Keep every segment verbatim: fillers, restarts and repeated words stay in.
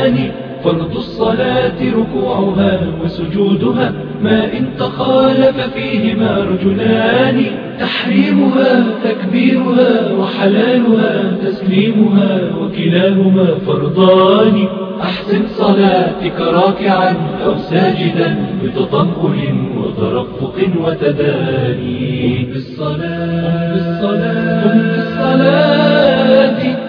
الأركان. فرض الصلاة ركوعها وسجودها، ما إن تخالف فيهما رجلان. تحريمها تكبيرها وحلالها تسليمها، وكلاهما فرضان. أحسن صلاتك راكعا أو ساجدا بتطهر وترفق وتداني. قم بالصلاة بالصلاة قم بالصلاة.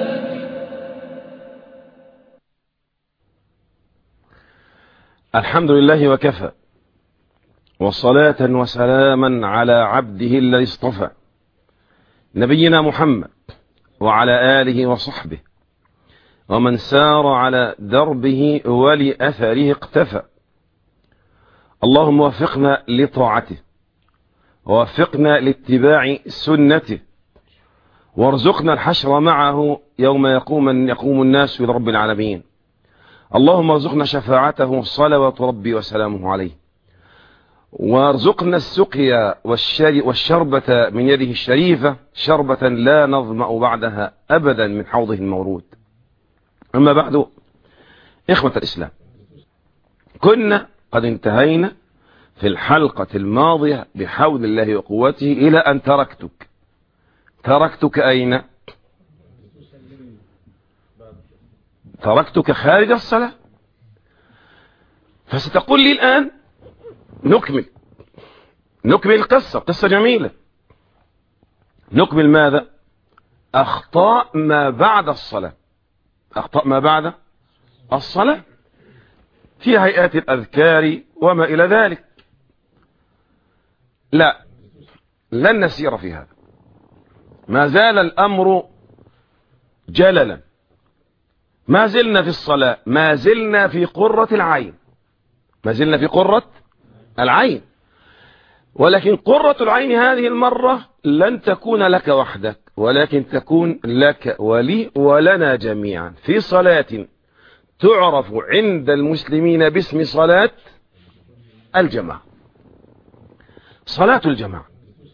الحمد لله وكفى، وصلاة وسلاما على عبده الذي اصطفى، نبينا محمد وعلى آله وصحبه ومن سار على دربه ولأثره اقتفى. اللهم وفقنا لطاعته، ووفقنا لاتباع سنته، وارزقنا الحشر معه يوم يقوم يقوم الناس إلى رب العالمين. اللهم ارزقنا شفاعته صلوات ربي وسلامه عليه، وارزقنا السقيا والشربة من يده الشريفة، شربة لا نظمأ بعدها أبدا من حوضه المورود. أما بعد، إخوة الإسلام، كنا قد انتهينا في الحلقة الماضية بحول الله وقوته إلى أن تركتك تركتك أين؟ تركتك خارج الصلاة. فستقول لي الآن نكمل نكمل القصة، قصة جميلة. نكمل ماذا؟ أخطاء ما بعد الصلاة. أخطاء ما بعد الصلاة في هيئات الأذكار وما إلى ذلك. لا، لن نسير في هذا، ما زال الأمر جللا. ما زلنا في الصلاة، ما زلنا في قرة العين ما زلنا في قرة العين ولكن قرة العين هذه المرة لن تكون لك وحدك، ولكن تكون لك ولي ولنا جميعا في صلاة تعرف عند المسلمين باسم صلاة الجماعة. صلاة الجماعة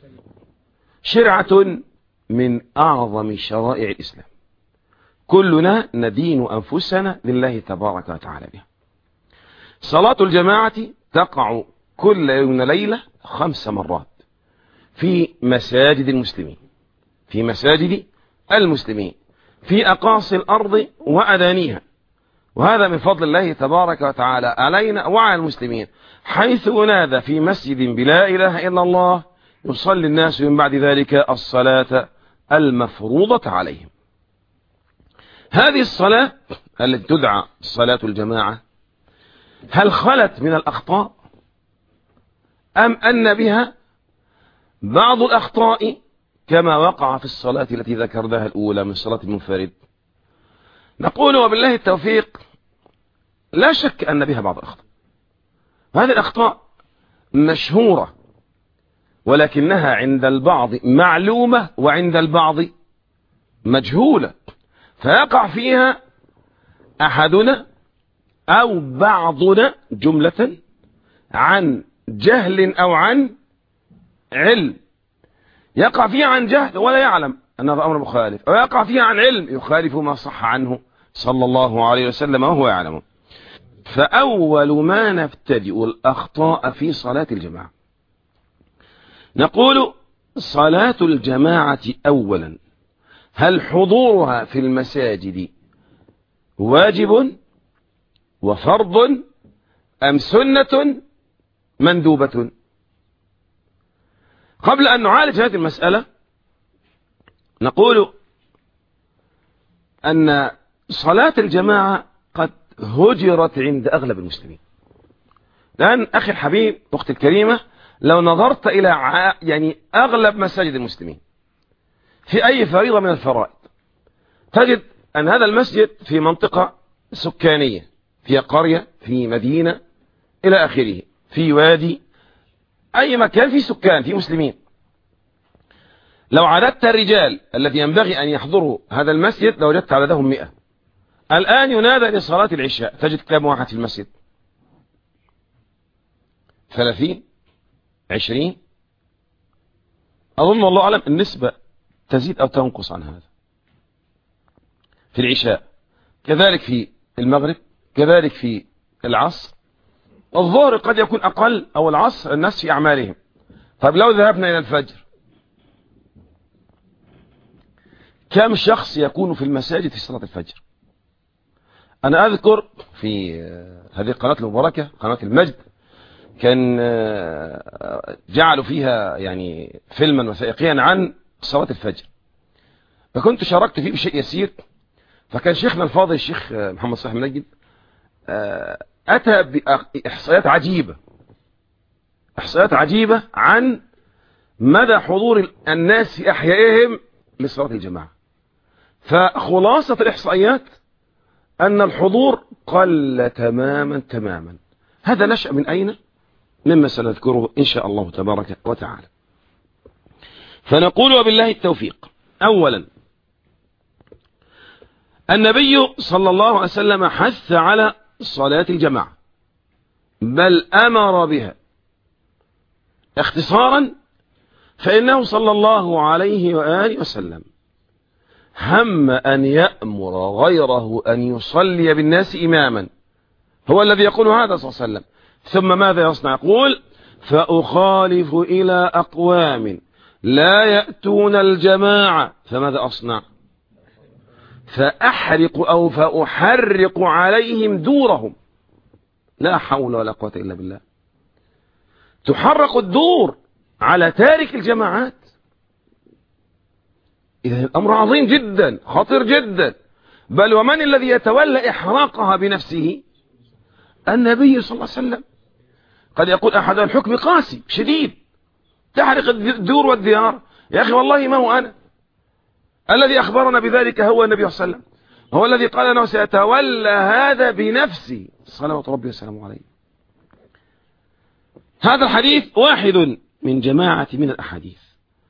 شرعة من أعظم شرائع الإسلام، كلنا ندين أنفسنا لله تبارك وتعالى بها. صلاة الجماعة تقع كل يوم ليلة خمس مرات في مساجد المسلمين في مساجد المسلمين في أقاصي الأرض وأدانيها، وهذا من فضل الله تبارك وتعالى علينا وعلى المسلمين، حيث ينادى في مسجد بلا إله إلا الله يصلي الناس من بعد ذلك الصلاة المفروضة عليهم. هذه الصلاة التي تدعى صلاة الجماعة هل خلت من الأخطاء، أم أن بها بعض الأخطاء كما وقع في الصلاة التي ذكرناها الأولى من صلاة المنفرد؟ نقول وبالله التوفيق لا شك أن بها بعض الأخطاء. هذه الأخطاء مشهورة، ولكنها عند البعض معلومة وعند البعض مجهولة، فيقع فيها أحدنا أو بعضنا جملة عن جهل أو عن علم. يقع فيها عن جهل ولا يعلم أن هذا أمر مخالف، ويقع فيها عن علم يخالف ما صح عنه صلى الله عليه وسلم وهو يعلم. فأول ما نبتدئ الأخطاء في صلاة الجماعة نقول صلاة الجماعة أولا، هل حضورها في المساجد واجب وفرض أم سنة مندوبة؟ قبل أن نعالج هذه المسألة نقول أن صلاة الجماعة قد هجرت عند أغلب المسلمين. لأن أخي الحبيب أختي الكريمة، لو نظرت إلى يعني أغلب مساجد المسلمين في أي فريضة من الفرائض تجد أن هذا المسجد في منطقة سكانية، في قرية، في مدينة إلى آخره، في وادي، أي مكان في سكان، في مسلمين. لو عددت الرجال الذي ينبغي أن يحضروا هذا المسجد لوجدت عددهم مئة. الآن ينادى لصلاة العشاء، تجد كم واحد في المسجد؟ ثلاثين؟ عشرين؟ أظن والله أعلم النسبة تزيد أو تنقص عن هذا في العشاء. كذلك في المغرب كذلك في العصر. الظهر قد يكون أقل، أو العصر الناس في أعمالهم. طب لو ذهبنا إلى الفجر، كم شخص يكون في المساجد في صلاة الفجر؟ أنا أذكر في هذه القناة المباركة، قناة المجد، كان جعلوا فيها يعني فيلما وثائقيا عن صلاة الفجر، فكنت شاركت فيه بشيء يسير. فكان شيخنا الفاضل الشيخ محمد صالح منجد أتى بإحصائيات عجيبة إحصائيات عجيبة عن مدى حضور الناس في أحيائهم لصلاة الجماعة. فخلاصة الإحصائيات أن الحضور قل تماما تماما. هذا نشأ من أين؟ مما سنذكره إن شاء الله تبارك وتعالى. فنقول وبالله التوفيق. أولا، النبي صلى الله عليه وسلم حث على صلاة الجماعة، بل أمر بها. اختصارا، فإنه صلى الله عليه وآله وسلم هم أن يأمر غيره أن يصلي بالناس إماما، هو الذي يقول هذا صلى الله عليه وسلم. ثم ماذا يصنع؟ يقول: فأخالف إلى أقوام لا يأتون الجماعة فماذا أصنع؟ فأحرق أو فأحرق عليهم دورهم. لا حول ولا قوة إلا بالله. تحرق الدور على تارك الجماعات. إذا الأمر عظيم جدا، خطير جدا. بل ومن الذي يتولى إحراقها بنفسه؟ النبي صلى الله عليه وسلم. قد يقول أحد: الحكم قاسي شديد، تحرق الدور والديار. يا أخي والله ما هو أنا الذي أخبرنا بذلك، هو النبي صلى الله عليه وسلم، هو الذي قال أنه سيتولى هذا بنفسه صلوات ربي وسلامه عليه. هذا الحديث واحد من جماعة من الأحاديث.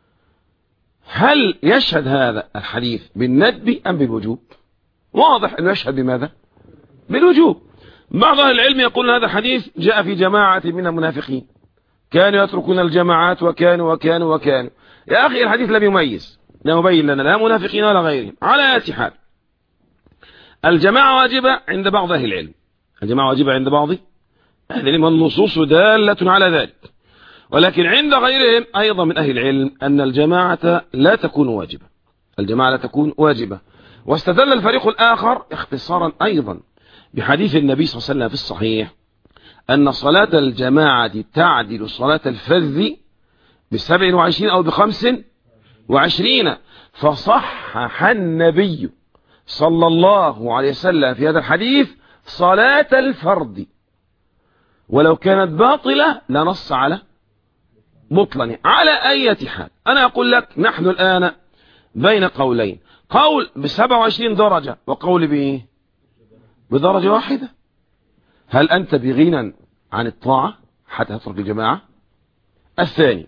هل يشهد هذا الحديث بالندب أم بالوجوب؟ واضح أنه يشهد بماذا؟ بالوجوب. بعض أهل العلم يقول هذا الحديث جاء في جماعة من المنافقين، كانوا يتركون الجماعات وكانوا وكانوا وكانوا. يا أخي الحديث لم يميز، لا يبين لنا لا منافقين ولا غيرهم. على أي حال، الجماعة واجبة عند بعض أهل العلم، الجماعة واجبة عند بعض أهل العلم، والنصوص دالة على ذلك. ولكن عند غيرهم أيضا من أهل العلم أن الجماعة لا تكون واجبة، الجماعة لا تكون واجبة. واستدل الفريق الآخر اختصارا أيضا بحديث النبي صلى الله عليه وسلم في الصحيح أن صلاة الجماعة تعدل صلاة الفذ بسبع وعشرين أو بخمس وعشرين. فصحح النبي صلى الله عليه وسلم في هذا الحديث صلاة الفرد، ولو كانت باطلة لنص على بطلني. على أي حال، أنا أقول لك نحن الآن بين قولين، قول بسبع وعشرين درجة وقول بإيه؟ بدرجة واحدة. هل أنت بغنى عن الطاعة حتى تترك الجماعة؟ الثاني،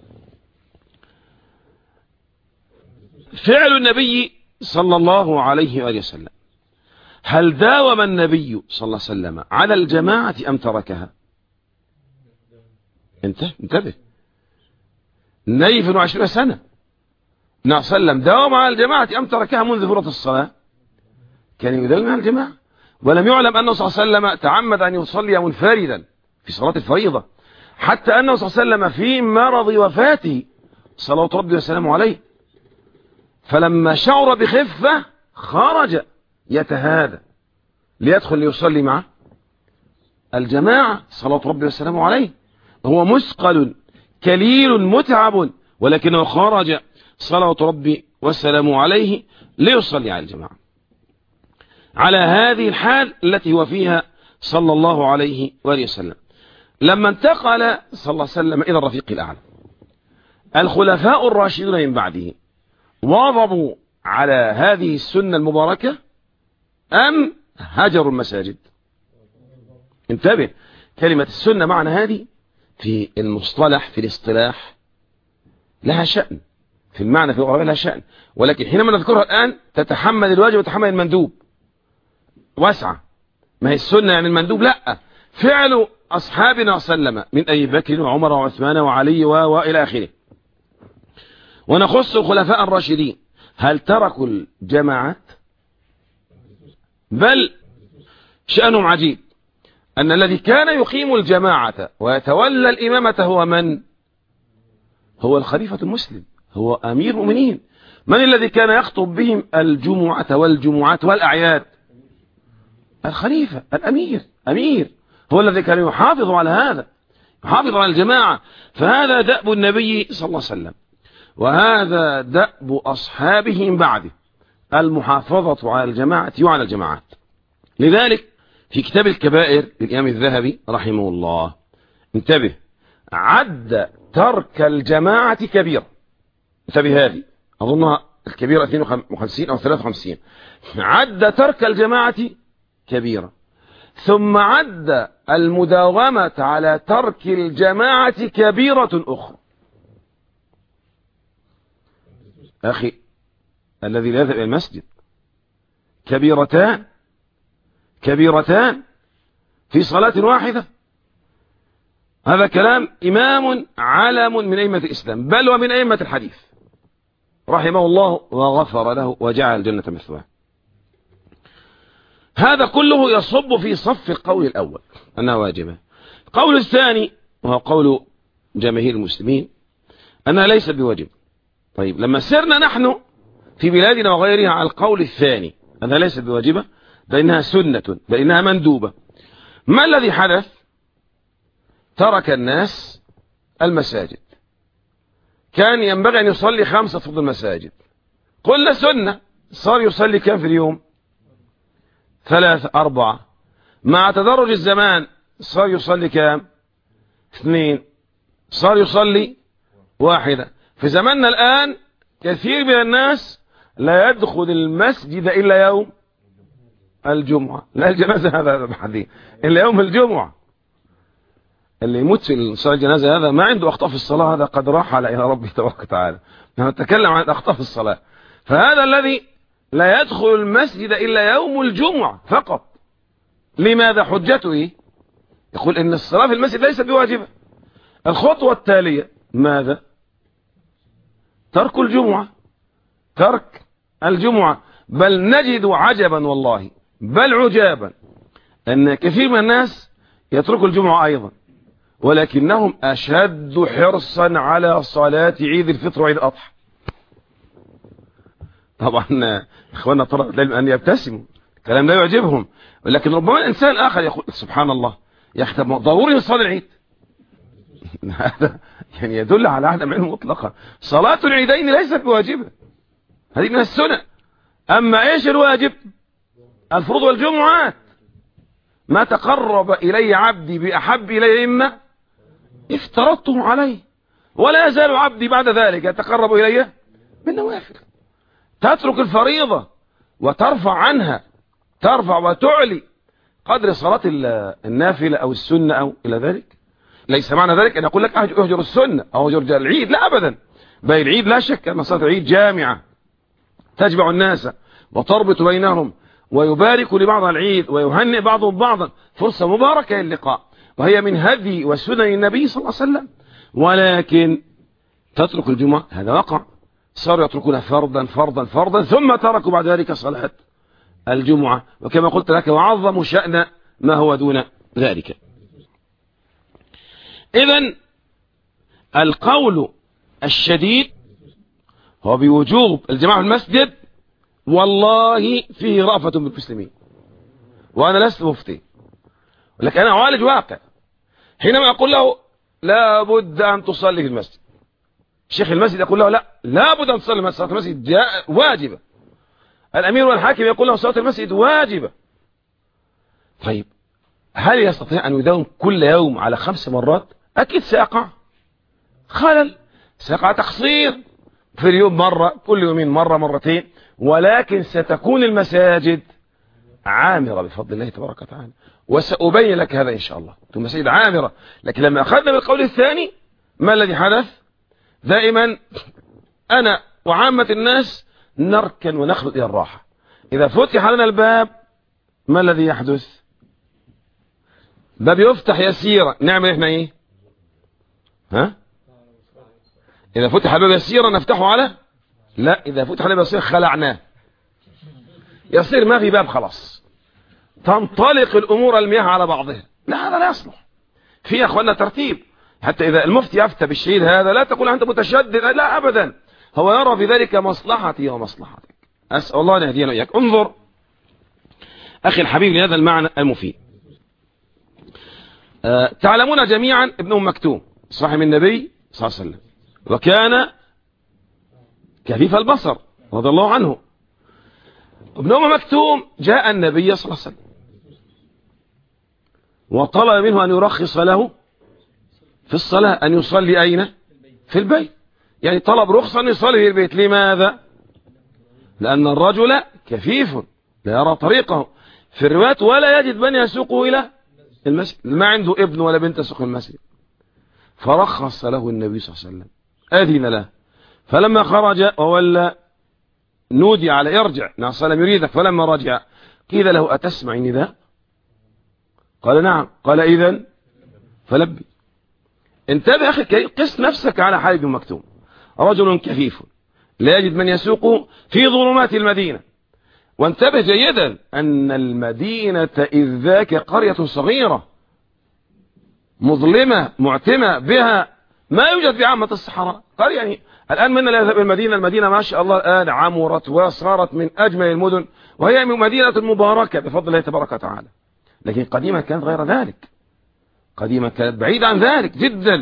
فعل النبي صلى الله عليه وآله وسلم، هل داوم النبي صلى الله عليه وسلم على الجماعة أم تركها؟ انت انتبه، النبي في عشرين سنة النبي صلى الله عليه وسلم داوم على الجماعة أم تركها منذ فرض الصلاة؟ كان يداوم على الجماعة، ولم يعلم أنه صلى الله عليه وسلم تعمد أن يصلي منفردا في صلاة الفريضة، حتى أنه صلى الله عليه وسلم في مرض وفاته صلوات ربي وسلامه عليه، فلما شعر بخفة خرج يتهادى ليدخل ليصلي مع الجماعة صلوات ربي وسلامه عليه. هو مثقل كليل متعب، ولكنه خرج صلوات ربي وسلامه عليه ليصلي على الجماعة. على هذه الحال التي هو فيها صلى الله عليه وآله وسلم، لما انتقل صلى الله عليه وسلم إلى الرفيق الأعلى، الخلفاء الراشدون من بعده واظبوا على هذه السنة المباركة أم هجروا المساجد؟ انتبه، كلمة السنة معنى هذه في المصطلح في الاصطلاح لها شأن، في المعنى في الغربية لها شأن، ولكن حينما نذكرها الآن تتحمل الواجب وتتحمل المندوب واسعة. ما هي السنة يعني المندوب؟ لا، فعل أصحابنا صلى الله عليه وسلم من أبي بكر وعمر وعثمان وعلي وإلى آخره. ونخص الخلفاء الراشدين، هل تركوا الجماعات؟ بل شأنهم عجيب، أن الذي كان يقيم الجماعة ويتولى الإمامة هو من؟ هو الخليفة المسلم، هو أمير المؤمنين. من الذي كان يخطب بهم الجمعة والجمعات والأعياد؟ الخليفة الأمير، أمير هو الذي كان يحافظ على هذا، يحافظ على الجماعة. فهذا دأب النبي صلى الله عليه وسلم، وهذا دأب أصحابه من بعده، المحافظة على الجماعة وعلى الجماعات. لذلك في كتاب الكبائر للإمام الذهبي رحمه الله، انتبه، عد ترك الجماعة كبيرة. انتبه، هذه أظنها الكبيرة اثنين وخمسين أو ثلاثة وخمسين. عد ترك الجماعة كبيرة، ثم عد المداومة على ترك الجماعة كبيرة أخرى. أخي الذي لا يذهب إلى المسجد، كبيرتان كبيرتان في صلاة واحدة. هذا كلام إمام علم من أئمة الإسلام، بل ومن أئمة الحديث رحمه الله وغفر له وجعل الجنة مثواه. هذا كله يصب في صف القول الأول أنها واجبة. القول الثاني وهو قول جماهير المسلمين أنها ليست بواجب. طيب، لما سرنا نحن في بلادنا وغيرها على القول الثاني أنها ليست بواجبة، بأنها سنة، بأنها مندوبة، ما الذي حدث؟ ترك الناس المساجد. كان ينبغي أن يصلي خمسة فضل المساجد، قلنا سنة، صار يصلي كم في اليوم؟ ثلاثة أربعة. مع تدرج الزمان صار يصلي كم؟ اثنين. صار يصلي واحدة. في زماننا الآن كثير من الناس لا يدخل المسجد إلا يوم الجمعة، لا الجنازة هذا بحديث إلا يوم الجمعة. اللي يموت في صلاة الجنازة هذا ما عنده أخطاء في الصلاة، هذا قد رحل إلى ربه تبارك وتعالى. نتكلم عن أخطاء في الصلاة. فهذا الذي لا يدخل المسجد إلا يوم الجمعة فقط. لماذا؟ حجته إيه؟ يقول إن الصلاة في المسجد ليست بواجبة. الخطوة التالية ماذا؟ ترك الجمعة، ترك الجمعة. بل نجد عجبا والله، بل عجابا، أن كثير من الناس يتركوا الجمعة أيضا، ولكنهم أشد حرصا على صلاة عيد الفطر وعيد الأضحى. طبعا إخواننا طلبة العلم أن يبتسموا، الكلام لا يعجبهم، ولكن ربما الإنسان الآخر يقول سبحان الله يا أخي ضروري نصلي العيد. هذا يعني يدل على عدم علم مطلقا. صلاة العيدين ليست بواجبة، هذه من السنة. أما إيش الواجب؟ الفروض والجمعات. ما تقرب إلي عبدي بأحب إلي مما افترضته عليه، ولا يزال عبدي بعد ذلك يتقرب إلي بالنوافل. تترك الفريضة وترفع عنها، ترفع وتعلي قدر صلاة النافلة أو السنة أو إلى ذلك. ليس معنى ذلك أن أقول لك أهجر السنة أو أهجر العيد، لا أبدا. بل العيد لا شك أن صلاة العيد جامعة تجمع الناس وتربط بينهم ويبارك لبعض العيد ويهنئ بعضهم بعضا، فرصة مباركة للقاء، وهي من هدي وسنن النبي صلى الله عليه وسلم. ولكن تترك الجمعة هذا وقع، صاروا يتركونها فرضا فرضا فرضا، ثم تركوا بعد ذلك صلاة الجمعة، وكما قلت لك وعظموا شأن ما هو دون ذلك. إذن القول الشديد هو بوجوب الجماعة في المسجد، والله فيه رأفة بالمسلمين، وأنا لست مفتي، ولكن أنا أعالج واقع. حينما أقول له لا بد أن تصلي في المسجد، شيخ المسجد يقول له لا لا بد أن تصلي، صلاة المسجد واجبة. الأمير والحاكم يقول له صلاة المسجد واجبة. طيب هل يستطيع أن يداوم كل يوم على خمس مرات؟ أكيد سيقع خلل، سيقع تقصير في اليوم مرة، كل يومين مرة مرتين، ولكن ستكون المساجد عامرة بفضل الله تبارك وتعالى، وسأبين لك هذا إن شاء الله. تكون المساجد عامرة. لكن لما أخذنا بالقول الثاني ما الذي حدث؟ دائما أنا وعامة الناس نركن ونخلد إلى الراحة. إذا فتح لنا الباب ما الذي يحدث؟ باب يفتح يسيرا، نعمل إحنا إيه؟ ها؟ إذا فتح الباب يسيرا نفتحه على؟ لا، إذا فتح الباب يسيرا خلعناه، يصير ما في باب خلاص. تنطلق الأمور المياه على بعضها. لا، هذا لا يصلح. في يا أخوانا ترتيب، حتى إذا المفتي يفتى بالشيء هذا لا تقول أنت متشدد، لا أبدا، هو يرى في ذلك مصلحتي ومصلحتك. أسأل الله أن يهدينا وإياك. انظر أخي الحبيب لهذا المعنى المفيد. أه تعلمون جميعا ابن أم مكتوم صاحب النبي صلى الله عليه وسلم، وكان كفيف البصر رضي الله عنه. ابن أم مكتوم جاء النبي صلى الله عليه وسلم وطلب منه أن يرخص له في الصلاة، أن يصلي أين؟ في البيت. يعني طلب رخصة أن يصلي في البيت. لماذا؟ لأن الرجل كفيف لا يرى طريقه في الرواية، ولا يجد من يسوقه إلى المسجد، ما عنده ابن ولا بنت تسوق المسجد. فرخص له النبي صلى الله عليه وسلم، أذن له. فلما خرج وولى نودي على يرجع، نعم صلى الله يريدك. فلما رجع قيل له أتسمع النداء؟ قال نعم. قال إذن فلبي. انتبه أخي، قس نفسك على حال ابن مكتوم، رجل كفيف لا يجد من يسوقه في ظلمات المدينة. وانتبه جيدا أن المدينة إذ ذاك قرية صغيرة مظلمة معتمة بها ما يوجد في عامة الصحراء. قال يعني الآن منا لا يذهب المدينة، المدينة ما شاء الله الآن عمرت وصارت من أجمل المدن، وهي مدينة مباركة بفضل الله تبارك وتعالى. لكن قديما كانت غير ذلك، قديما كانت بعيدة عن ذلك جدا.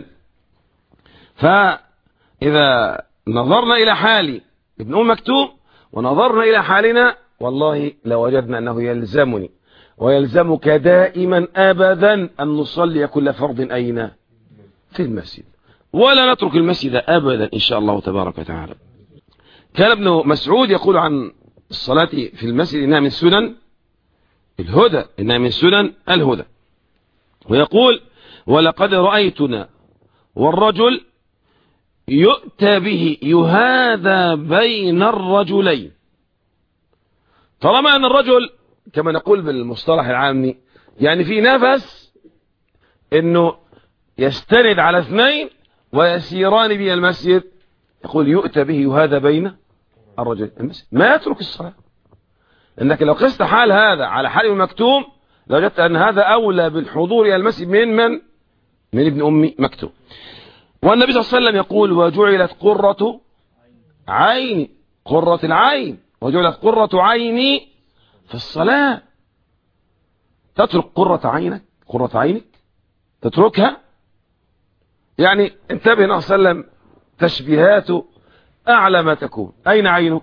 فإذا نظرنا إلى حال ابن أم مكتوم ونظرنا إلى حالنا، والله لوجدنا أنه يلزمني ويلزمك دائما أبدا أن نصلي كل فرض أين؟ في المسجد، ولا نترك المسجد أبدا إن شاء الله تبارك وتعالى. كان ابن مسعود يقول عن الصلاة في المسجد إنها من سنن الهدى، إنها من سنن الهدى. ويقول ولقد رأيتنا والرجل يؤتى به يهادى بين الرجلين. طالما أن الرجل كما نقول بالمصطلح العامي يعني في نفس أنه يستند على اثنين ويسيران به المسجد، يقول يؤتى به يهادى بين الرجل المسجد، ما يترك الصلاة. إنك لو قست حال هذا على حال ابن مكتوم لوجدت أن هذا أولى بالحضور إلى المسجد من من؟ من ابن أم مكتوم. والنبي صلى الله عليه وسلم يقول وجعلت قرة عيني، قرة العين، وجعلت قرة عيني في الصلاة. تترك قرة عينك، قرة عينك تتركها؟ يعني انتبه النبي صلى الله عليه وسلم تشبيهاته أعلى ما تكون. أين عينك؟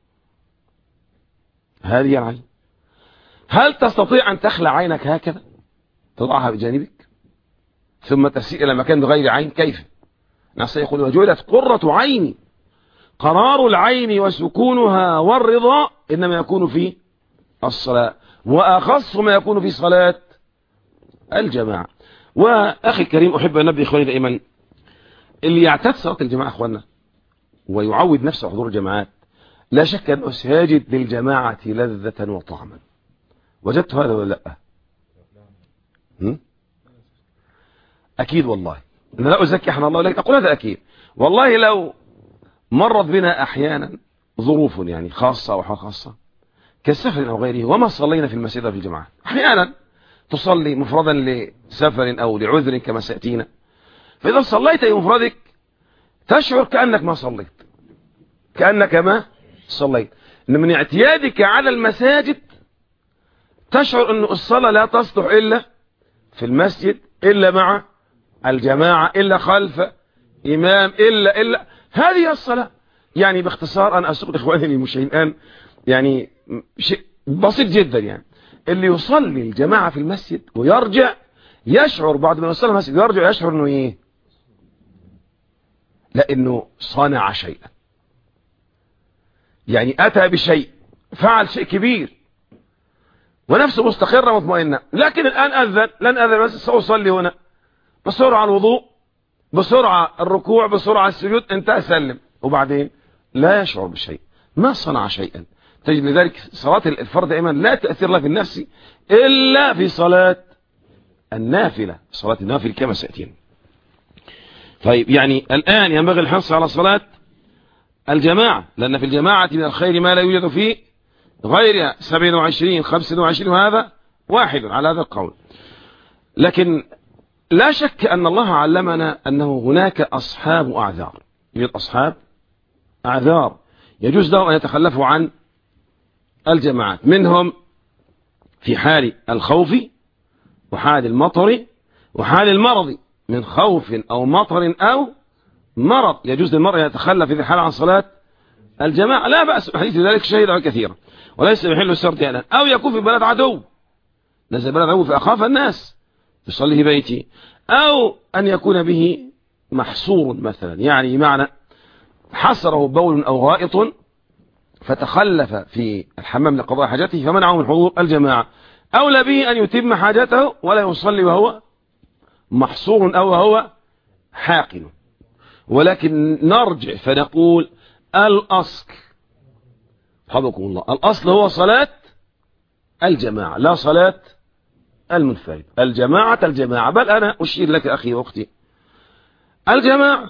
هذه العين. هل تستطيع أن تخلع عينك هكذا تضعها بجانبك ثم تسير إلى مكان بغير عين؟ كيف؟ نص يقول وجعلت قرة عيني. قرار العين وسكونها والرضا إنما يكون في الصلاة، وأخص ما يكون في صلاة الجماعة. وأخي الكريم أحب أن نبي إخواني دائما اللي يعتاد صلاة الجماعة إخواننا ويعود نفسه حضور الجماعات لا شك أنه سيجد للجماعة لذة وطعما. وجدت هذا ولا لا؟ هم؟ أكيد والله أنا لا أزكي احنا الله، لكن أقول هذا أكيد والله. لو مرت بنا أحيانا ظروف يعني خاصة وحال خاصة كسفر أو غيره وما صلينا في المسجد في الجماعة، أحيانا تصلي مفردا لسفر أو لعذر كما سيأتينا، فإذا صليت بمفردك تشعر كأنك ما صليت، كأنك ما صليت. إن من اعتيادك على المساجد تشعر أن الصلاة لا تصلح إلا في المسجد، إلا مع الجماعة، إلا خلف إمام، إلا إلا هذه الصلاة. يعني باختصار أنا أسوق إخواني المشاهدين الآن يعني شيء بسيط جدا، يعني اللي يصلي الجماعة في المسجد ويرجع يشعر بعد ما يصلي المسجد يرجع يشعر أنه إيه؟ لأنه صنع شيئا، يعني أتى بشيء، فعل شيء كبير ونفسه مستقرة مطمئنة. لكن الآن أذن، لن أذن بس سأصلي هنا بسرعة الوضوء، بسرعة الركوع، بسرعة السجود، انتهى سلم، وبعدين لا يشعر بشيء، ما صنع شيئا. تجد لذلك صلاة الفرد دائما لا تأثير لها في النفس إلا في صلاة النافلة، صلاة النافلة كما سيأتينا. طيب يعني الآن ينبغي الحرص على صلاة الجماعة، لأن في الجماعة من الخير ما لا يوجد في غيرها، سبعين وعشرين خمسين وعشرين، وهذا واحد على هذا القول. لكن لا شك أن الله علمنا أنه هناك أصحاب أعذار، يوجد أصحاب أعذار يجوز لهم أن يتخلفوا عن الجماعات، منهم في حال الخوف وحال المطر وحال المرض، من خوف أو مطر أو مرض يجوز للمرء يتخلف في الحال عن صلاة الجماعة، لا بأس، حديث ذلك شهيد كثيرا وليس بحل الشرط يعني. أو يكون في بلد عدو، نزل بلد عدو فأخاف الناس يصلي في بيتي، أو أن يكون به محصور مثلا، يعني معنى حصره بول أو غائط فتخلف في الحمام لقضاء حاجته فمنعه من حضور الجماعة، أولى به أن يتم حاجته ولا يصلي وهو محصور أو وهو حاقن. ولكن نرجع فنقول الأصل حفظكم الله، الأصل هو صلاة الجماعة لا صلاة المنفرد. الجماعة الجماعة، بل أنا أشير لك أخي وأختي، الجماعة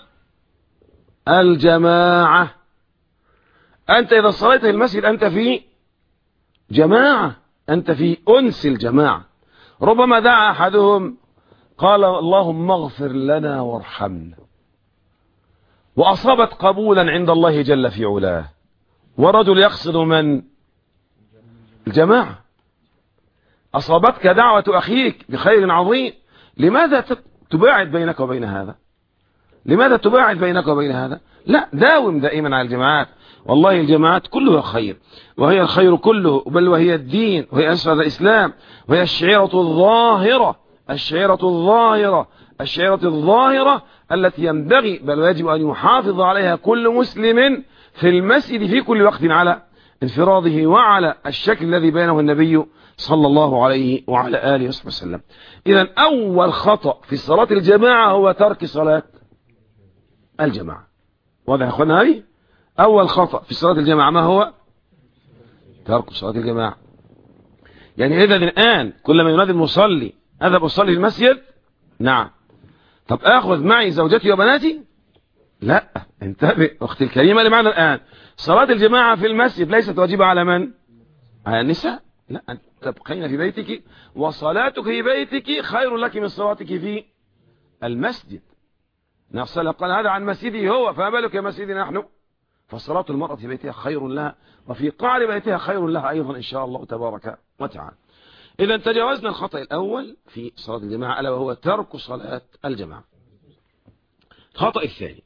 الجماعة أنت إذا صليت في المسجد أنت في جماعة، أنت في أنس الجماعة. ربما دعا أحدهم قال اللهم اغفر لنا وارحمنا، وأصابت قبولا عند الله جل في علاه، ورجل يقصد من الجماعة، أصابتك دعوة أخيك بخير عظيم، لماذا تباعد بينك وبين هذا؟ لماذا تباعد بينك وبين هذا؟ لا، داوم دائما على الجماعات، والله الجماعات كلها خير، وهي الخير كله، بل وهي الدين، وهي أسرة الإسلام، وهي الشعيرة الظاهرة الشعيرة الظاهرة الشعيرة الظاهرة التي ينبغي بل ويجب أن يحافظ عليها كل مسلم في المسجد في كل وقت على انفراده وعلى الشكل الذي بينه النبي صلى الله عليه وعلى آله وصحبه وسلم. إذن أول خطأ في صلاة الجماعة هو ترك صلاة الجماعة. واضح يا أخوانا؟ هذه أول خطأ في صلاة الجماعة، ما هو؟ ترك صلاة الجماعة. يعني إذا الآن كلما ينادي المصلي أذهب أصلي في المسجد، نعم، طب أخذ معي زوجتي وبناتي؟ لا، انتبه أختي الكريمة لمعنى الآن صلاة الجماعة في المسجد ليست واجبة على من؟ على النساء، لا، أن تبقين في بيتك، وصلاتك في بيتك خير لك من صلاتك في المسجد. نفسه قال هذا عن مسجده هو، فما بالك يا مسجدنا نحن؟ فصلاة المرأة في بيتها خير لها، وفي قعر بيتها خير لها أيضا إن شاء الله تبارك وتعالى. إذا تجاوزنا الخطأ الأول في صلاة الجماعة ألا وهو ترك صلاة الجماعة. الخطأ الثاني،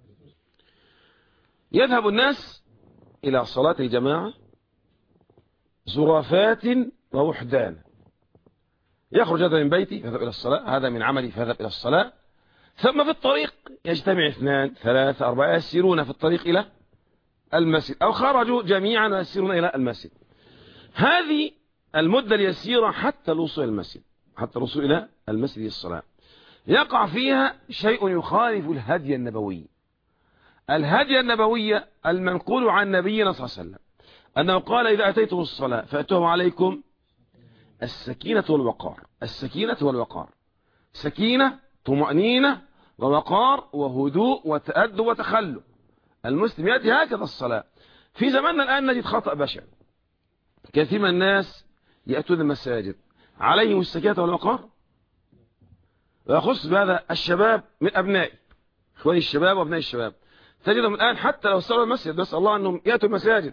يذهب الناس إلى صلاة الجماعة زرافات ووحدان، يخرج هذا من بيتي فيذهب إلى الصلاة، هذا من عملي فيذهب إلى الصلاة، ثم في الطريق يجتمع اثنان ثلاثة أربعة يسيرون في الطريق إلى المسجد، أو خرجوا جميعا ويسيرون إلى المسجد. هذه المدة اليسيرة حتى الوصول إلى المسجد، حتى الوصول إلى المسجد الصلاة، يقع فيها شيء يخالف الهدي النبوي. الهدي النبوي المنقول عن نبينا صلى الله عليه وسلم أنه قال إذا أتيتم الصلاة فأتوهم عليكم السكينة والوقار. السكينة والوقار، سكينة طمأنينة ووقار وهدوء وتأدب وتخلق. المسلم يأتي هكذا الصلاة. في زماننا الآن نجد خطأ بشع، كثير من الناس يأتون المساجد عليهم السكينة والوقار، ويخص بهذا الشباب من أبنائي، إخواني الشباب وأبناء الشباب، تجدهم الآن حتى لو صلوا المسجد نسأل الله أنهم يأتوا المساجد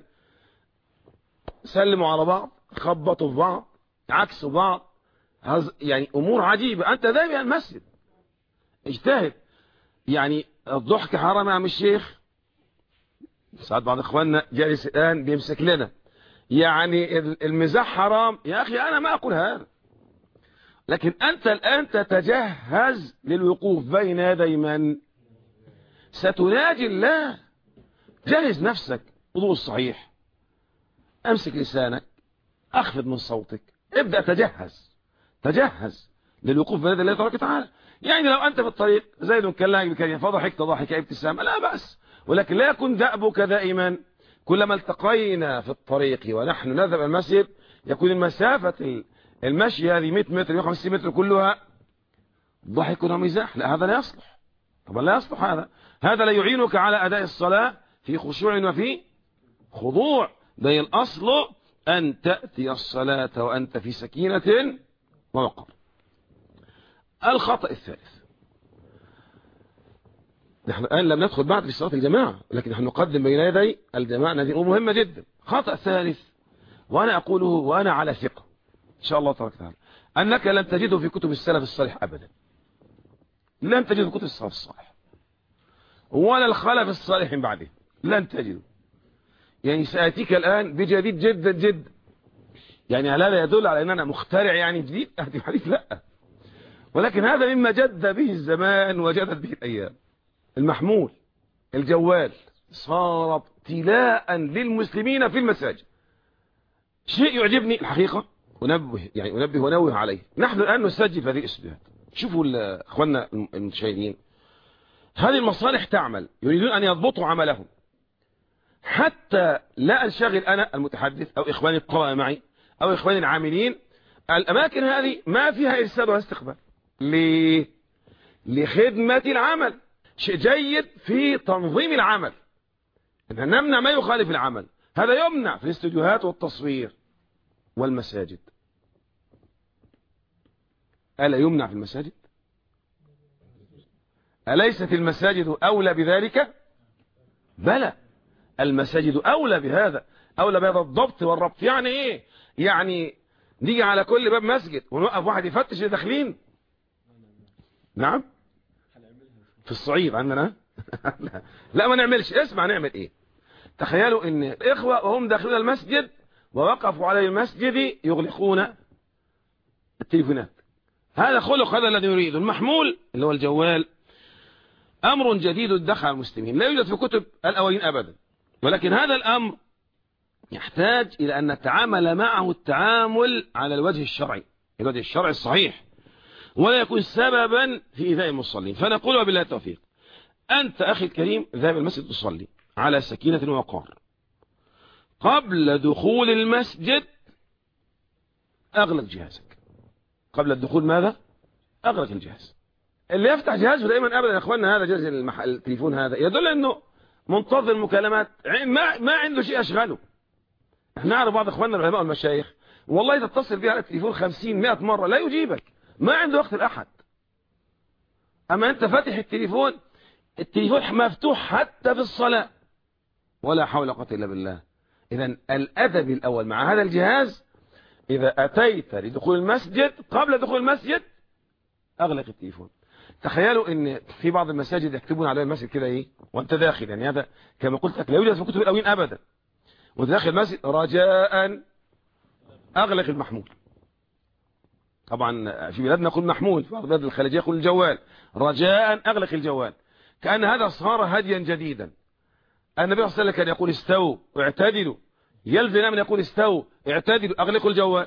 سلموا على بعض، خبطوا في بعض، عكسوا بعض، يعني أمور عجيبة. أنت دائما المسجد اجتهد. يعني الضحك حرام يا عم الشيخ، ساعات بعض إخواننا جالس الآن بيمسك لنا، يعني المزاح حرام يا أخي، أنا ما أقول هذا، لكن أنت الآن تتجهز للوقوف بين يدي من؟ ستناجي الله. جهز نفسك، وضوء الصحيح، أمسك لسانك، أخفض من صوتك، ابدأ تجهز تجهز للوقوف بين يدي الله تبارك وتعالى. يعني لو أنت في الطريق زيد كلامك بكلمة فضحكت ضحك ابتسام لا بأس، ولكن لا يكون دأبك دائما كلما التقينا في الطريق ونحن نذهب المسجد يكون المسافة المشي هذه مئة متر مئة وخمسين متر كلها ضحك ومزاح. لا، هذا لا يصلح، طبعا لا يصلح. هذا هذا لا يعينك على أداء الصلاة في خشوع وفي خضوع. ده الأصل أن تأتي الصلاة وأنت في سكينة ووقار. الخطأ الثالث، نحن الآن لم ندخل بعد في صلاة الجماعة، لكن نحن نقدم بين يدي الجماعة، هذه أمور مهمة جدا. خطأ ثالث، وأنا أقوله وأنا على ثقة إن شاء الله تبارك وتعالى أنك لن تجده في كتب السلف الصالح أبدا، لن تجده في كتب السلف الصالح ولا الخلف الصالح من بعده، لن تجده. يعني سأتيك الآن بجديد جدا جدا، يعني هذا يدل على أن أنا مخترع يعني جديد أهدي حديث، لا، ولكن هذا مما جد به الزمان وجدت به الأيام. المحمول، الجوال، صار ابتلاء للمسلمين في المساجد. شيء يعجبني الحقيقة، ونبه يعني ونبه ونوه عليه. نحن الآن نسجل في هذه الاستوديوهات. شوفوا اخواننا المشاهدين، هذه المصالح تعمل، يريدون أن يضبطوا عملهم حتى لا أنشغل أنا المتحدث أو إخواني الطلبة معي أو إخواني العاملين. الأماكن هذه ما فيها إرسال ولا استقبال. ليه؟ لخدمة العمل. شيء جيد في تنظيم العمل أن نمنع ما يخالف العمل، هذا يمنع في الاستوديوهات والتصوير والمساجد. ألا يمنع في المساجد؟ أليست المساجد أولى بذلك؟ بلى، المساجد أولى بهذا، أولى بهذا الضبط والربط. يعني إيه؟ يعني نيجي على كل باب مسجد ونوقف واحد يفتش اللي داخلين؟ نعم، في الصعيد عندنا لا ما نعملش. اسمع نعمل إيه؟ تخيلوا إن الإخوة وهم داخلين المسجد ووقفوا على المسجد يغلقون التليفونات. هذا خلق، هذا الذي يريد. المحمول اللي هو الجوال أمر جديد دخل المسلمين، لا يوجد في كتب الأولين أبدا، ولكن هذا الأمر يحتاج إلى أن نتعامل معه التعامل على الوجه الشرعي، الوجه الشرعي الصحيح، ولا يكون سببا في إيذاء المصلين. فنقول وبالله التوفيق، أنت أخي الكريم ذهب المسجد تصلي على سكينة ووقار، قبل دخول المسجد أغلق جهازك. قبل الدخول ماذا؟ أغلق الجهاز. اللي يفتح جهازه دائما أبدا يا أخواننا، هذا جهاز التليفون هذا يدل أنه منتظر مكالمات، ما ما عنده شيء أشغله. احنا نعرف بعض أخواننا العلماء والمشايخ والله تتصل بيه على التليفون خمسين مئة مرة لا يجيبك، ما عنده وقت الأحد. أما أنت فاتح التليفون، التليفون مفتوح حتى في الصلاة، ولا حول ولا قوة إلا بالله. إذن الأدب الأول مع هذا الجهاز، إذا أتيت لدخول المسجد قبل دخول المسجد أغلق التليفون. تخيلوا ان في بعض المساجد يكتبون على المسجد كده ايه وانت داخل، يعني هذا كما قلت لك لا يوجد في كتب الاولين ابدا. وانت داخل المسجد رجاء اغلق المحمول. طبعا في بلادنا نقول محمول، في بعض البلاد الخليجيه يقول الجوال. رجاء اغلق الجوال، كأن هذا صار هديا جديدا. النبي صلى الله عليه وسلم كان يقول استووا واعتدلوا، يلزم من يقول استووا اعتدلوا اغلقوا الجوال.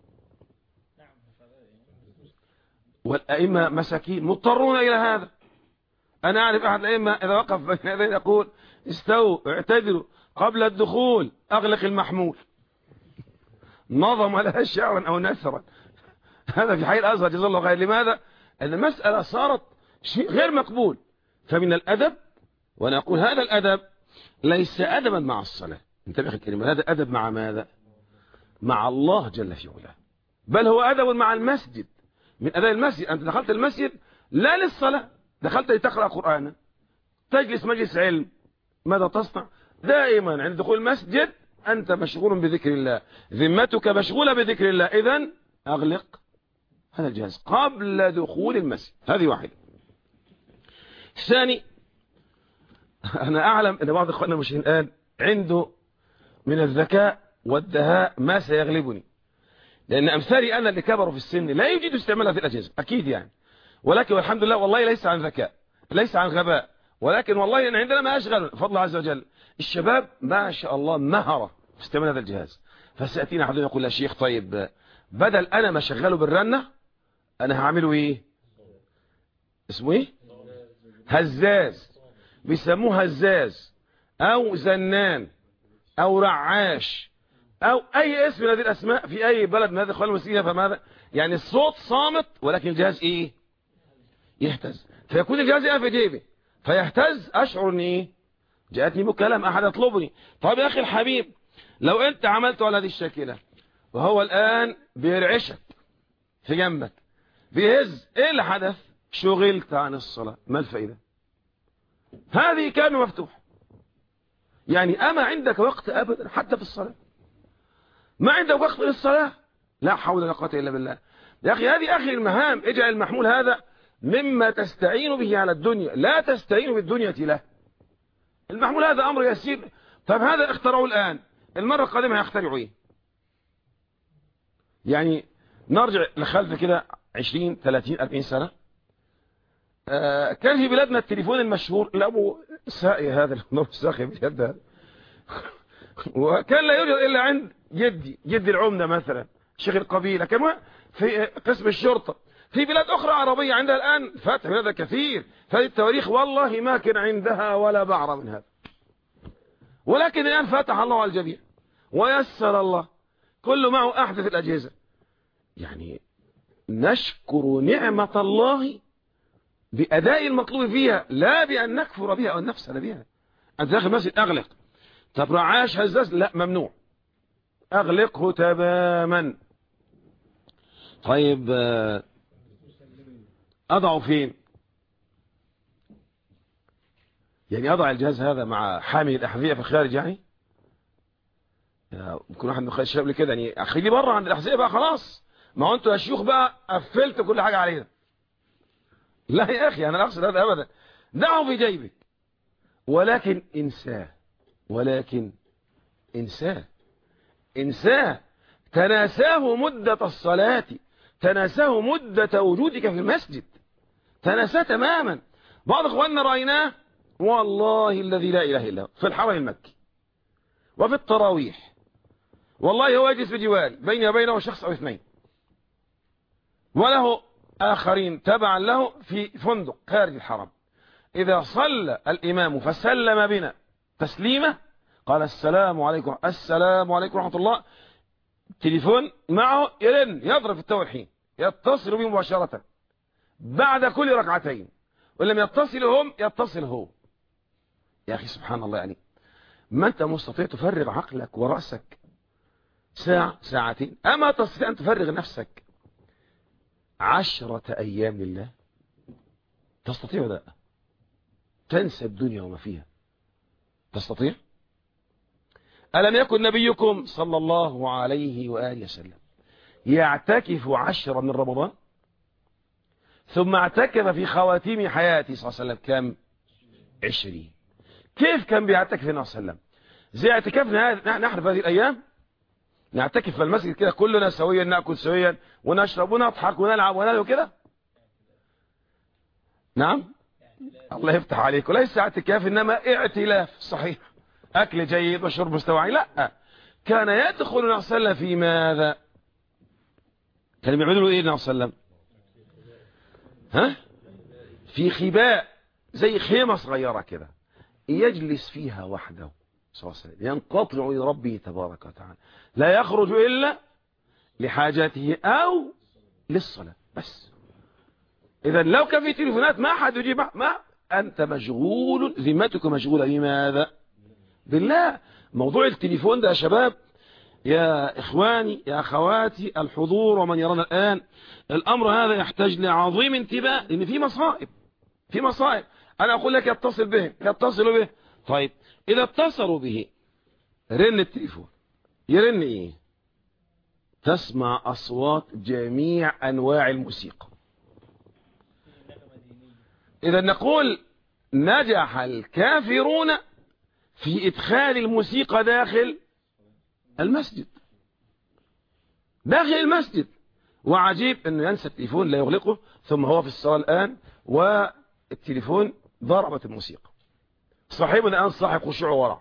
والأئمة مساكين مضطرون إلى هذا. أنا أعرف أحد الأئمة إذا وقف بين يدين يقول استووا اعتدلوا قبل الدخول أغلق المحمول. نظم لها شعرا أو نثرا. هذا في حي الأزهر جزاه الله خير. لماذا؟ أن المسألة صارت شيء غير مقبول. فمن الأدب، وأنا أقول هذا الأدب ليس أدبا مع الصلاة، انتبه الكلمة، هذا أدب مع ماذا؟ مع الله جل في علاه، بل هو أدب مع المسجد. من أداء المسجد، أنت دخلت المسجد لا للصلاة، دخلت لتقرأ قرآنا، تجلس مجلس علم، ماذا تصنع؟ دائما عند دخول المسجد أنت مشغول بذكر الله، ذمتك مشغولة بذكر الله. إذن أغلق هذا الجهاز قبل دخول المسجد. هذه واحدة. الثاني، أنا أعلم أن بعض إخواننا المشاهدين الآن عنده من الذكاء والدهاء ما سيغلبني، لأن أمثالي أنا اللي كبروا في السن لا يجدوا استعمالها في الأجهزة أكيد يعني، ولكن والحمد لله والله ليس عن ذكاء، ليس عن غباء، ولكن والله أن عندنا ما أشغل فضل عز وجل. الشباب ما شاء الله مهرة في استعمال هذا الجهاز. فسأتينا أحد يقول يا شيخ طيب بدل أنا ما شغله بالرنة أنا هعمله إيه؟ اسمه إيه؟ هزاز، بيسموه هزاز أو زنان أو رعاش أو أي اسم من هذه الأسماء في أي بلد من هذه الأخوان المسلمين. فماذا؟ يعني الصوت صامت ولكن الجهاز إيه؟ يهتز، فيكون الجهاز إيه في جيبي فيهتز، أشعر إن إيه؟ جاءتني مكالمة أحد يطلبني. طيب يا أخي الحبيب لو انت عملت على هذه الشاكلة وهو الآن بيرعشك في جنبك بيهز، ايه اللي حدث؟ شغلت عن الصلاة. ما الفائدة؟ هذه كان مفتوح. يعني أما عندك وقت أبدا حتى في الصلاة؟ ما عندك وقت للصلاة؟ لا حول ولا قوة إلا بالله. يا أخي هذه آخر المهام. اجعل المحمول هذا مما تستعين به على الدنيا، لا تستعين بالدنيا له. المحمول هذا أمر يسير. طب هذا اخترعوا الآن، المرة القادمة هيخترعوا ايه؟ يعني نرجع لخلف كده عشرين ثلاثين أربعين سنة. آه كان في بلادنا التليفون المشهور لأبو ساقي، هذا النور الساقي بجد هذا وكان لا يوجد إلا عند جدي جدي العمدة مثلا، شيخ القبيلة، كما في قسم الشرطة. في بلاد أخرى عربية عندها الآن فتح هذا كثير. فهذه التواريخ والله ما كان عندها ولا بعر من هذا، ولكن الآن فتح الله على الجميع ويسر الله، كل معه أحدث الأجهزة. يعني نشكر نعمة الله بأداء المطلوب فيها، لا بأن نكفر بها أو نفسنا بها. أنت داخل المسجد أغلق، طب رعاش هزاز، لا ممنوع، أغلقه تماما. طيب أضعه فين؟ يعني أضع الجهاز هذا مع حامل الأحذية في الخارج؟ يعني ممكن واحد من الشباب كده يعني أخليه بره عند الأحذية بقى خلاص، ما هو أنتوا يا شيوخ بقى قفلت كل حاجة علينا. لا يا أخي أنا لا أقصد هذا أبدا، دعه في جيبك، ولكن انساه، ولكن انساه انساه تناساه مدة الصلاة، تناساه مدة وجودك في المسجد، تناساه تماما. بعض اخواننا رأيناه والله الذي لا إله إلا هو في الحرم المكي وفي التراويح، والله هو يجلس بجواري بيني وبينه شخص أو اثنين، وله آخرين تبعا له في فندق خارج الحرم. إذا صلى الإمام فسلم بنا تسليمة قال السلام عليكم السلام عليكم ورحمة الله، تليفون معه يرن يضرب في التو الحين، يتصل به مباشرة بعد كل ركعتين، ولم يتصل هم يتصل هو. يا أخي سبحان الله، يعني ما أنت مستطيع تفرغ عقلك ورأسك ساعة ساعتين؟ أما تستطيع أن تفرغ نفسك عشرة أيام لله؟ تستطيع لا؟ تنسى الدنيا وما فيها؟ تستطيع؟ ألم يكن نبيكم صلى الله عليه وآله وسلم يعتكف عشرة من رمضان، ثم اعتكف في خواتيم حياته صلى الله عليه وسلم كم؟ عشرين. كيف كان بيعتكف النبي صلى الله عليه وسلم؟ زي اعتكافنا نحن في هذه الأيام، نعتكف في المسجد كده كلنا سويا، نأكل سويا ونشرب ونضحك ونلعب ونلعب كده؟ نعم الله يفتح عليك. وليس اعتكاف إنما اعتلاف صحيح، أكل جيد وشرب مستوعي. لا، كان يدخل النبي صلى الله عليه وسلم في ماذا؟ كان بيعملوا له ايه النبي صلى الله عليه وسلم؟ ها؟ في خباء زي خيمة صغيرة كده يجلس فيها وحده صلى الله عليه وسلم، ينقطع إلى ربه تبارك وتعالى، لا يخرج إلا لحاجاته أو للصلاة بس. إذا لو كان في تليفونات ما حد يجيب، ما أنت مشغول، ذمتك مشغولة بماذا؟ بالله. موضوع التليفون ده يا شباب، يا إخواني يا أخواتي الحضور ومن يرانا الآن، الأمر هذا يحتاج لعظيم انتباه، لأن في مصائب، في مصائب. أنا أقول لك يتصل به، يتصلوا به. طيب إذا اتصلوا به رن التليفون، يرن إيه؟ تسمع أصوات جميع أنواع الموسيقى. إذا نقول نجح الكافرون في إدخال الموسيقى داخل المسجد، داخل المسجد. وعجيب أنه ينسى التليفون لا يغلقه، ثم هو في الصلاة الآن والتليفون ضربت الموسيقى. صاحبنا الآن صاحب خشوع ورع،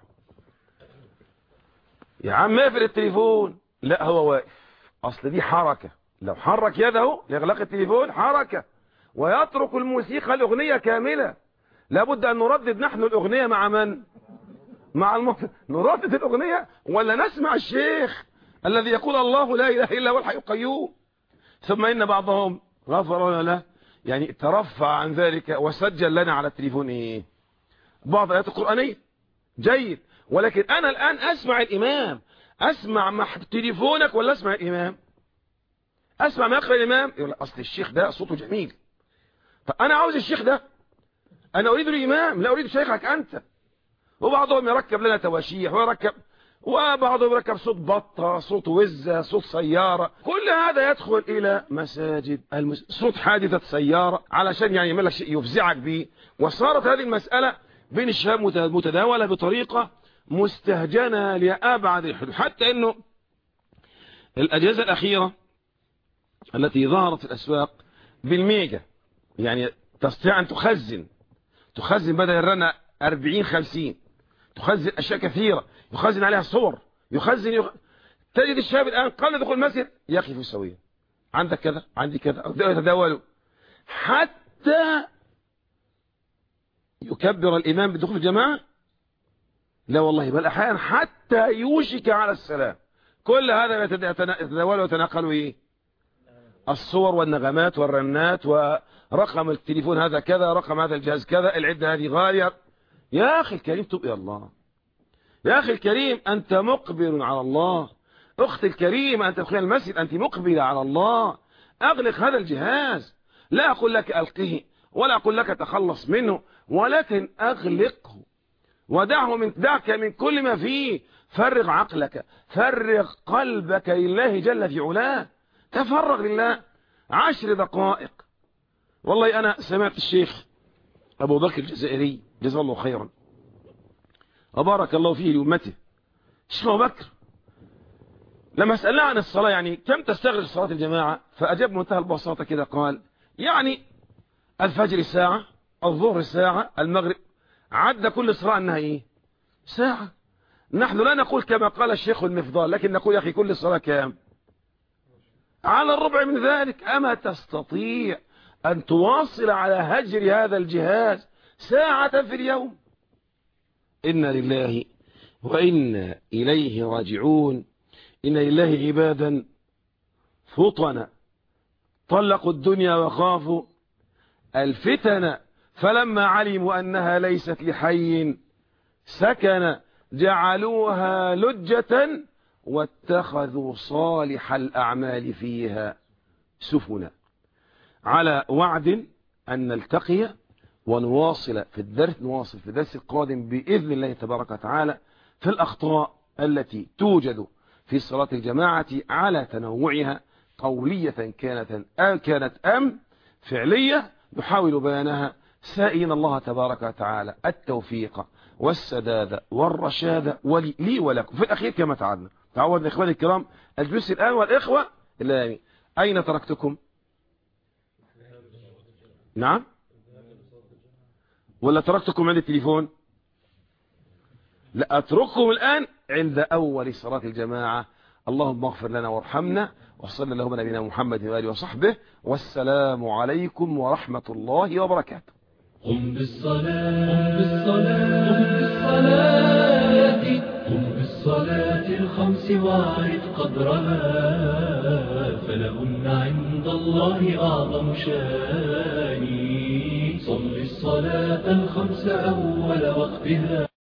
يا عم اقفل التليفون. لا هو واقف، أصل دي حركة، لو حرك يده لإغلاق التليفون حركة، ويترك الموسيقى الأغنية كاملة. لابد أن نردد نحن الأغنية مع من؟ مع المطلب. نردد الأغنية ولا نسمع الشيخ الذي يقول الله لا إله إلا هو الحي القيوم؟ ثم إن بعضهم غفر له، يعني ترفع عن ذلك وسجل لنا على التليفون إيه؟ بعض الآيات القرآنية جيد، ولكن أنا الآن أسمع الإمام، أسمع مع تليفونك ولا أسمع الإمام؟ أسمع ما يقرأ الإمام، يقول أصل الشيخ ده صوته جميل. طب أنا عاوز الشيخ ده، أنا أريد الإمام لا أريد شيخك أنت. وبعضهم يركب لنا تواشيح ويركب، وبعضهم يركب صوت بطة، صوت وزة، صوت سيارة، كل هذا يدخل إلى مساجد المس... صوت حادثة سيارة علشان يعني يعمل لك شيء يفزعك به. وصارت هذه المسألة بين الشباب متداولة بطريقة مستهجنة لأبعد الحدود، حتى إنه الأجهزة الأخيرة التي ظهرت في الأسواق بالميجا، يعني تستطيع أن تخزن تخزن بدل الرنة أربعين خمسين، تخزن أشياء كثيرة، يخزن عليها صور، يخزن يخ... تجد الشاب الآن قبل دخول المسجد يقف سويا، عندك كذا عندي كذا، يتداولوا حتى يكبر الإمام بدخول الجماعة. لا والله، بل أحيانا حتى يوشك على السلام. كل هذا يتداول ويتناقلوا إيه؟ الصور والنغمات والرنات، ورقم التليفون هذا كذا، رقم هذا الجهاز كذا، العدة هذه غالية. يا أخي الكريم تب إلى الله، يا أخي الكريم أنت مقبل على الله، أختي الكريمة أنت تدخل المسجد أنت مقبلة على الله. أغلق هذا الجهاز، لا أقول لك ألقه ولا أقول لك تخلص منه، ولكن أغلقه ودعه من دعك من كل ما فيه. فرغ عقلك، فرغ قلبك لله جل في علاه، تفرغ لله عشر دقائق. والله أنا سمعت الشيخ أبو بكر الجزائري جزاه الله خيرا وبارك الله فيه لأمته، الشيخ أبو بكر لما سألنا عن الصلاة يعني كم تستغرق صلاة الجماعة، فأجاب منتهى البساطة كده، قال يعني الفجر ساعة، الظهر ساعة، المغرب، عد كل صلاة أنها إيه؟ ساعة. نحن لا نقول كما قال الشيخ المفضال، لكن نقول يا أخي كل صلاة كام؟ على الربع من ذلك. أما تستطيع أن تواصل على هجر هذا الجهاز ساعة في اليوم؟ إنا لله وإنا إليه راجعون. إن لله عبادا فطنا طلقوا الدنيا وخافوا الفتن، فلما علموا أنها ليست لحي سكن جعلوها لجة واتخذوا صالح الأعمال فيها سفنا. على وعد أن نلتقي ونواصل في الدرس نواصل في الدرس القادم بإذن الله تبارك وتعالى في الأخطاء التي توجد في صلاة الجماعة على تنوعها، قولية كانت أم كانت أم فعلية، نحاول بيانها سائلين الله تبارك وتعالى التوفيق والسداد والرشاد ولي لي ولكم. في الأخير كما تعودنا تعودنا إخواني الكرام الجلوس الآن، والإخوة اللي أين تركتكم؟ نعم، ولا تركتكم عند التليفون؟ لا، أترككم الآن عند أول صلاة الجماعة. اللهم اغفر لنا وارحمنا، وصلى اللهم على نبينا محمد وآله وصحبه، والسلام عليكم ورحمة الله وبركاته. قم بالصلاة قم بالصلاة قم بالصلاة قم بالصلاة الخمس واعرف قدرها، فلهن عند الله أعظم شان. صل الصلاة الخمس أول وقتها.